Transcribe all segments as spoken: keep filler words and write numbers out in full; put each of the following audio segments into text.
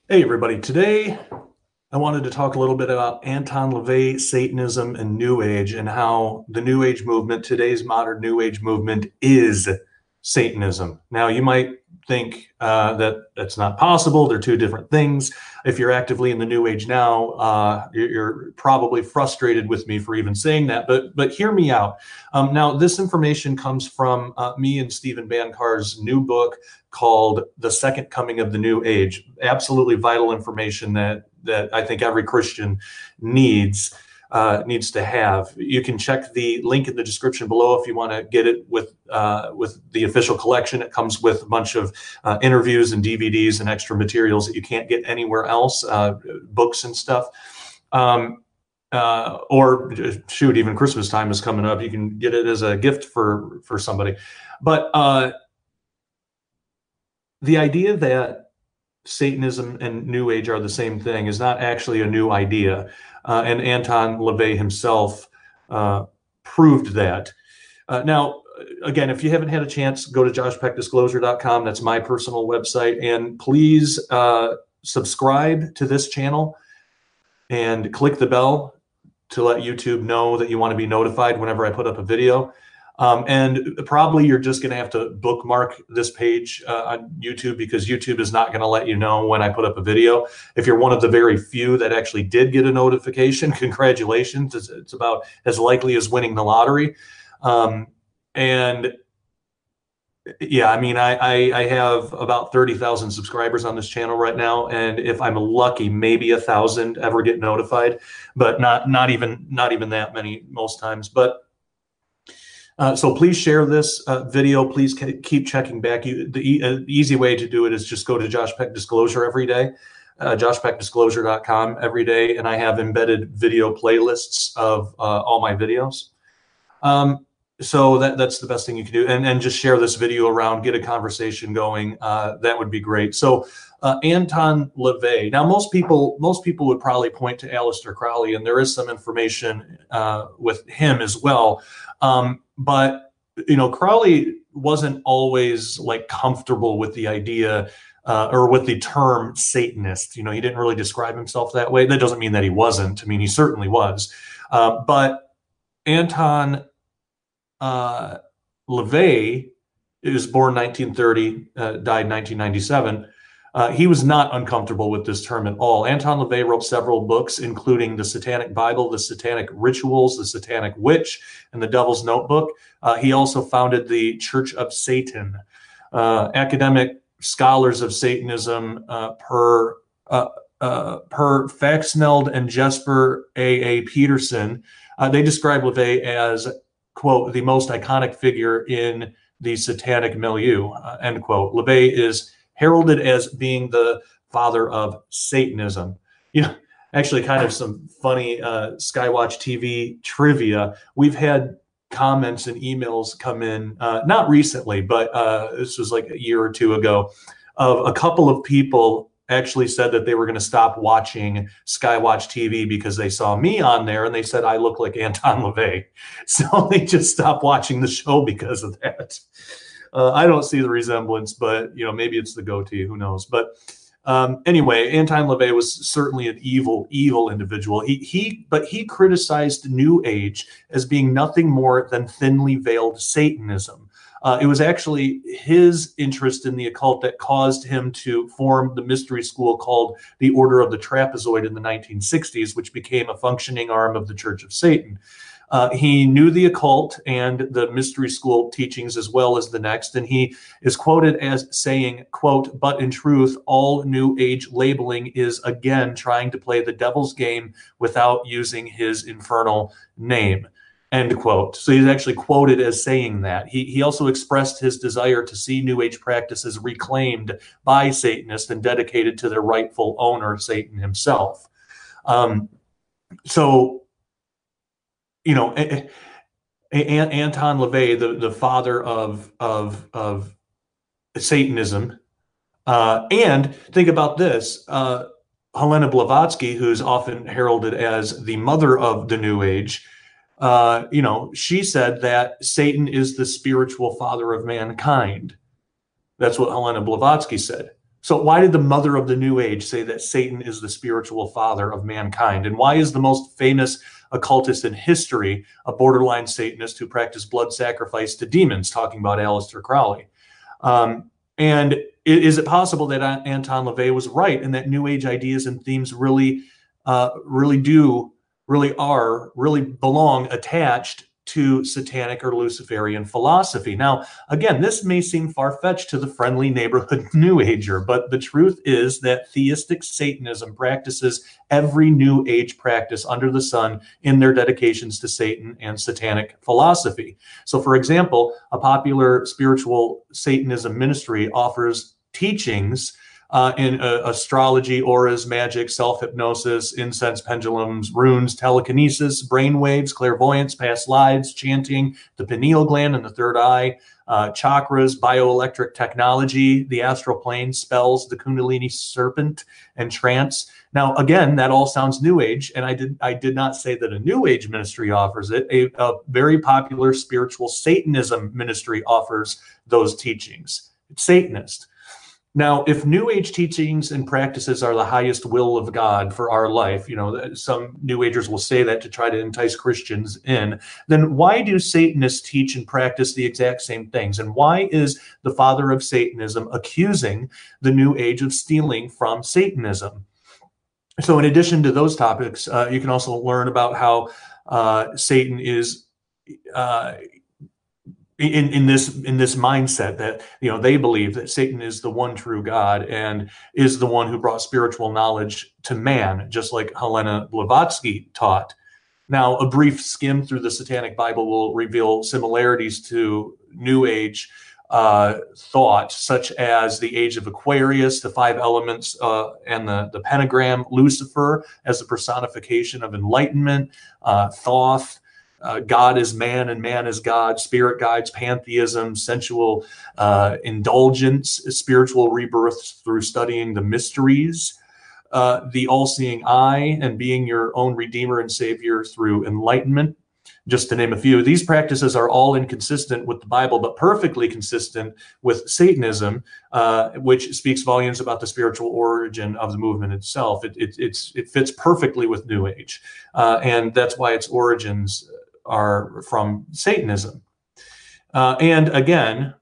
Hey everybody, today I wanted to talk a little bit about Anton LaVey, Satanism, and New Age, and how the New Age movement, today's modern New Age movement, is Satanism. Now, you might think uh, that that's not possible. They're two different things. If you're actively in the New Age now, uh, you're, you're probably frustrated with me for even saying that, but but hear me out. Um, now, this information comes from uh, me and Stephen Bancar's new book called The Second Coming of the New Age. Absolutely vital information that that I think every Christian needs uh, needs to have. You can check the link in the description below if you want to get it with uh, with the official collection. It comes with a bunch of uh, interviews and D V Ds and extra materials that you can't get anywhere else, uh, books and stuff. Um, uh, or shoot, even Christmas time is coming up. You can get it as a gift for for somebody. But uh, the idea that Satanism and New Age are the same thing is not actually a new idea. Uh, and Anton LaVey himself uh, proved that. Uh, now, again, if you haven't had a chance, go to josh peck disclosure dot com. That's my personal website. And please uh, subscribe to this channel and click the bell to let YouTube know that you want to be notified whenever I put up a video. Um, and probably you're just going to have to bookmark this page uh, on YouTube, because YouTube is not going to let you know when I put up a video. If you're one of the very few that actually did get a notification, congratulations. It's, it's about as likely as winning the lottery. Um, and yeah, I mean, I, I, I have about thirty thousand subscribers on this channel right now. And if I'm lucky, maybe a thousand ever get notified, but not, not even, not even that many most times. But Uh, so please share this uh, video. Please keep checking back. You, the, e uh, the easy way to do it is just go to Josh Peck Disclosure every day, uh, josh peck disclosure dot com every day, and I have embedded video playlists of uh, all my videos. Um, so that, that's the best thing you can do. And, and just share this video around, get a conversation going. Uh, that would be great. So uh, Anton LaVey. Now, most people, most people would probably point to Aleister Crowley, and there is some information uh, with him as well. Um, but, you know, Crowley wasn't always like comfortable with the idea uh, or with the term Satanist. You know, he didn't really describe himself that way. That doesn't mean that he wasn't. I mean, he certainly was. Uh, but Anton uh, LaVey was born nineteen thirty, uh, died nineteen ninety-seven. Uh, he was not uncomfortable with this term at all. Anton LaVey wrote several books, including The Satanic Bible, The Satanic Rituals, The Satanic Witch, and The Devil's Notebook. Uh, he also founded the Church of Satan. Uh, academic scholars of Satanism, uh, per uh, uh, per Faxneld and Jesper A A. Peterson, uh, they describe LaVey as, quote, the most iconic figure in the satanic milieu, uh, end quote. LaVey is heralded as being the father of Satanism. You know, actually kind of some funny uh, Skywatch T V trivia. We've had comments and emails come in, uh, not recently, but uh, this was like a year or two ago, of a couple of people actually said that they were going to stop watching Skywatch T V because they saw me on there and they said I look like Anton LaVey. So they just stopped watching the show because of that. Uh, I don't see the resemblance, but, you know, maybe it's the goatee, who knows. But um, anyway, Anton LaVey was certainly an evil, evil individual. He, he, but he criticized New Age as being nothing more than thinly veiled Satanism. Uh, it was actually his interest in the occult that caused him to form the mystery school called the Order of the Trapezoid in the nineteen sixties, which became a functioning arm of the Church of Satan. Uh, he knew the occult and the mystery school teachings as well as the next, and he is quoted as saying, quote, "But in truth, all New Age labeling is again trying to play the devil's game without using his infernal name," end quote. So he's actually quoted as saying that. He, he also expressed his desire to see New Age practices reclaimed by Satanists and dedicated to their rightful owner, Satan himself. Um, so, you know, Anton LaVey, the, the father of, of, of Satanism. Uh, and think about this, uh, Helena Blavatsky, who's often heralded as the mother of the New Age, uh, you know, she said that Satan is the spiritual father of mankind. That's what Helena Blavatsky said. So why did the mother of the New Age say that Satan is the spiritual father of mankind? And why is the most famous occultist in history a borderline Satanist who practiced blood sacrifice to demons, talking about Aleister Crowley? Um, and is it possible that Anton LaVey was right and that New Age ideas and themes really, uh, really do, really are, really belong attached to satanic or Luciferian philosophy? Now, again, this may seem far-fetched to the friendly neighborhood New Ager, but the truth is that theistic Satanism practices every New Age practice under the sun in their dedications to Satan and satanic philosophy. So, for example, a popular spiritual Satanism ministry offers teachings Uh, in uh, astrology, auras, magic, self-hypnosis, incense pendulums, runes, telekinesis, brainwaves, clairvoyance, past lives, chanting, the pineal gland and the third eye, uh, chakras, bioelectric technology, the astral plane, spells, the Kundalini serpent, and trance. Now, again, that all sounds New Age, and I did I did not say that a New Age ministry offers it. A, a very popular spiritual Satanism ministry offers those teachings. It's Satanist. Now, if New Age teachings and practices are the highest will of God for our life, you know, some New Agers will say that to try to entice Christians in, then why do Satanists teach and practice the exact same things? And why is the father of Satanism accusing the New Age of stealing from Satanism? So in addition to those topics, uh, you can also learn about how uh, Satan is uh, In, in this in this mindset that, you know, they believe that Satan is the one true God and is the one who brought spiritual knowledge to man, just like Helena Blavatsky taught. Now, a brief skim through the Satanic Bible will reveal similarities to New Age uh, thought, such as the age of Aquarius, the five elements, uh, and the, the pentagram, Lucifer as the personification of enlightenment, uh, Thoth, Uh, God is man and man is God, spirit guides, pantheism, sensual uh, indulgence, spiritual rebirth through studying the mysteries, uh, the all-seeing eye, and being your own redeemer and savior through enlightenment, just to name a few. These practices are all inconsistent with the Bible, but perfectly consistent with Satanism, uh, which speaks volumes about the spiritual origin of the movement itself. It, it, it's, it fits perfectly with New Age, uh, and that's why its origins are from Satanism. Uh, and again,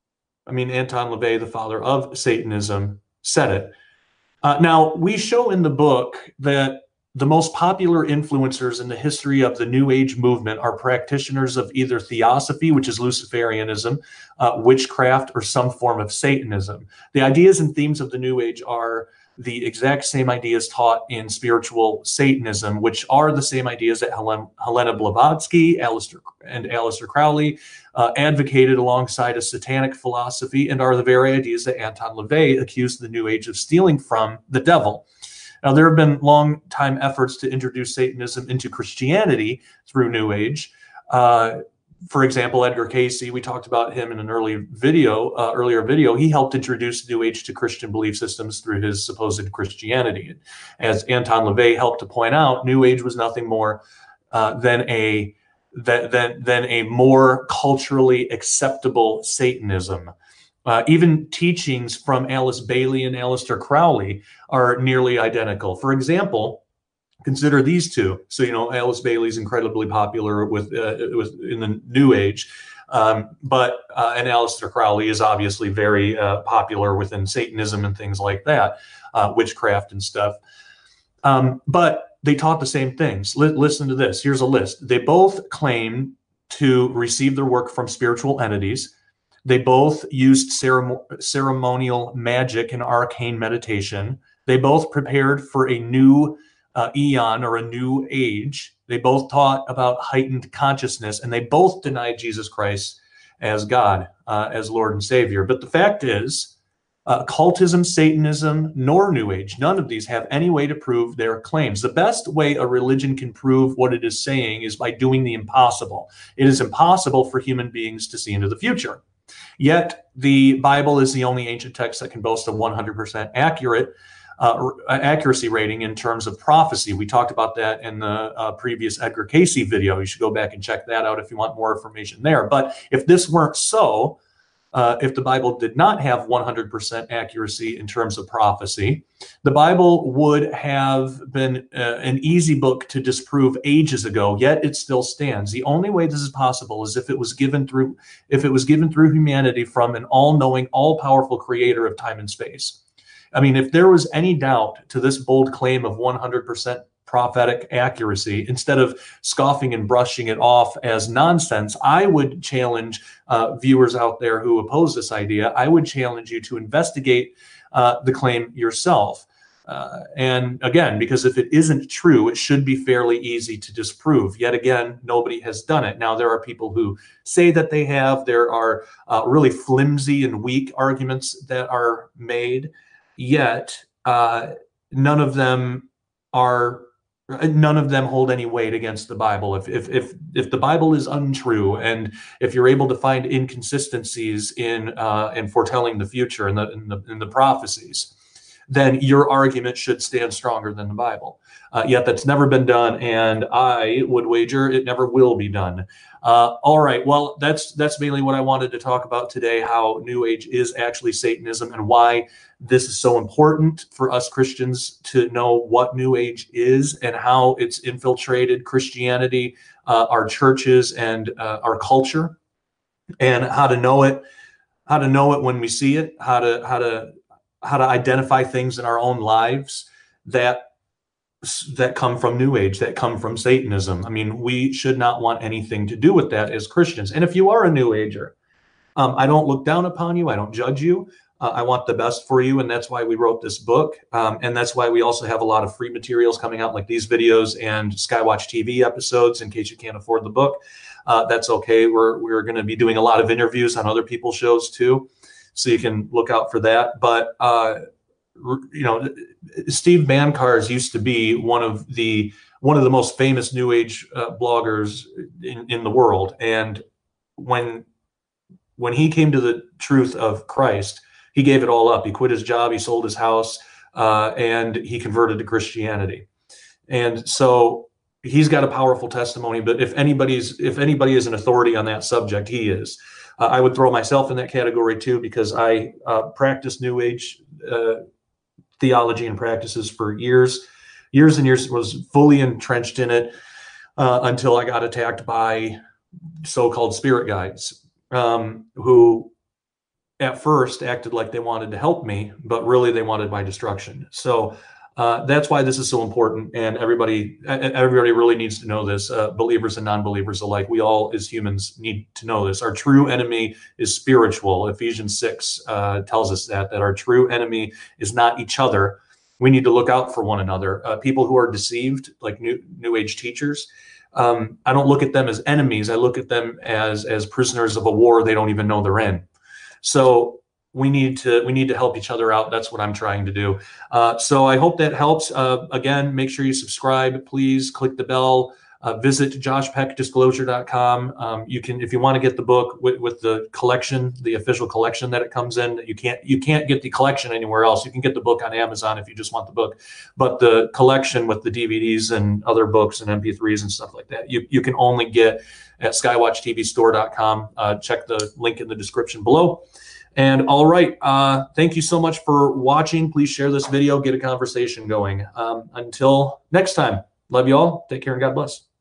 I mean, Anton LaVey, the father of Satanism, said it. Uh, now, we show in the book that the most popular influencers in the history of the New Age movement are practitioners of either theosophy, which is Luciferianism, uh, witchcraft, or some form of Satanism. The ideas and themes of the New Age are the exact same ideas taught in spiritual Satanism, which are the same ideas that Helen, Helena Blavatsky Aleister, and Aleister Crowley uh, advocated alongside a satanic philosophy, and are the very ideas that Anton LaVey accused the New Age of stealing from the devil. Now, there have been long-time efforts to introduce Satanism into Christianity through New Age. Uh, For example, Edgar Cayce, we talked about him in an early video, uh, earlier video. He helped introduce New Age to Christian belief systems through his supposed Christianity. As Anton LaVey helped to point out, New Age was nothing more uh, than a than, than than a more culturally acceptable Satanism. Uh, even teachings from Alice Bailey and Aleister Crowley are nearly identical. For example, consider these two. So, you know, Alice Bailey's incredibly popular with, uh, with in the New Age, um, but uh, and Aleister Crowley is obviously very uh, popular within Satanism and things like that, uh, witchcraft and stuff. Um, but they taught the same things. L- listen to this. Here's a list. They both claim to receive their work from spiritual entities. They both used ceremon- ceremonial magic and arcane meditation. They both prepared for a new Uh, eon or a new age. They both taught about heightened consciousness, and they both denied Jesus Christ as God, uh, as Lord and Savior. But the fact is, uh, occultism, Satanism, nor New Age, none of these have any way to prove their claims. The best way a religion can prove what it is saying is by doing the impossible. It is impossible for human beings to see into the future. Yet, the Bible is the only ancient text that can boast a one hundred percent accurate Uh, accuracy rating in terms of prophecy. We talked about that in the uh, previous Edgar Cayce video. You should go back and check that out if you want more information there. But if this weren't so, uh, if the Bible did not have one hundred percent accuracy in terms of prophecy. The Bible would have been uh, an easy book to disprove ages ago, yet it still stands. The only way this is possible is if it was given through, if it was given through humanity from an all-knowing, all-powerful creator of time and space. I mean, if there was any doubt to this bold claim of one hundred percent prophetic accuracy, instead of scoffing and brushing it off as nonsense, I would challenge uh, viewers out there who oppose this idea. I would challenge you to investigate uh, the claim yourself. Uh, and again, because if it isn't true, it should be fairly easy to disprove. Yet again, nobody has done it. Now, there are people who say that they have. There are uh, really flimsy and weak arguments that are made, yet uh, none of them are None of them hold any weight against the Bible. If if if if the Bible is untrue, and if you're able to find inconsistencies in uh, in foretelling the future and the, in the in the prophecies, then your argument should stand stronger than the Bible. Uh, yet that's never been done, and I would wager it never will be done. Uh, all right, well, that's that's mainly what I wanted to talk about today, how New Age is actually Satanism and why this is so important for us Christians to know what New Age is and how it's infiltrated Christianity, uh, our churches, and uh, our culture, and how to know it, how to know it when we see it, how to how to how to identify things in our own lives that that come from New Age, that come from Satanism. I mean, we should not want anything to do with that as Christians. And if you are a New Ager, um, I don't look down upon you. I don't judge you. Uh, I want the best for you, and that's why we wrote this book. Um, and that's why we also have a lot of free materials coming out, like these videos and Skywatch T V episodes, in case you can't afford the book. Uh, that's okay. We're we're going to be doing a lot of interviews on other people's shows too, so you can look out for that. But uh, you know, Steve Bancars used to be one of the one of the most famous New Age uh, bloggers in, in the world, and when when he came to the truth of Christ, he gave it all up. He quit his job, he sold his house, uh, and he converted to Christianity. And so he's got a powerful testimony. But if anybody's if anybody is an authority on that subject, he is. Uh, I would throw myself in that category too, because I uh, practiced New Age uh, theology and practices for years, years and years. Was fully entrenched in it uh, until I got attacked by so-called spirit guides, um, who at first acted like they wanted to help me, but really they wanted my destruction. So uh, that's why this is so important, and everybody everybody really needs to know this, uh, believers and non-believers alike. We all as humans need to know this. Our true enemy is spiritual. Ephesians six uh, tells us that, that our true enemy is not each other. We need to look out for one another. Uh, people who are deceived, like new, new Age teachers, um, I don't look at them as enemies. I look at them as, as prisoners of a war they don't even know they're in. So we need to we need to help each other out. That's what I'm trying to do. Uh, so I hope that helps. Uh, again, make sure you subscribe. Please click the bell. Uh, visit josh peck disclosure dot com. Um, you can, if you want to get the book with, with the collection, the official collection that it comes in. You can't you can't get the collection anywhere else. You can get the book on Amazon if you just want the book, but the collection with the D V Ds and other books and M P threes and stuff like that, you you can only get at skywatch t v store dot com. Uh, check the link in the description below. And all right, uh, thank you so much for watching. Please share this video, get a conversation going. Um, until next time, love you all. Take care and God bless.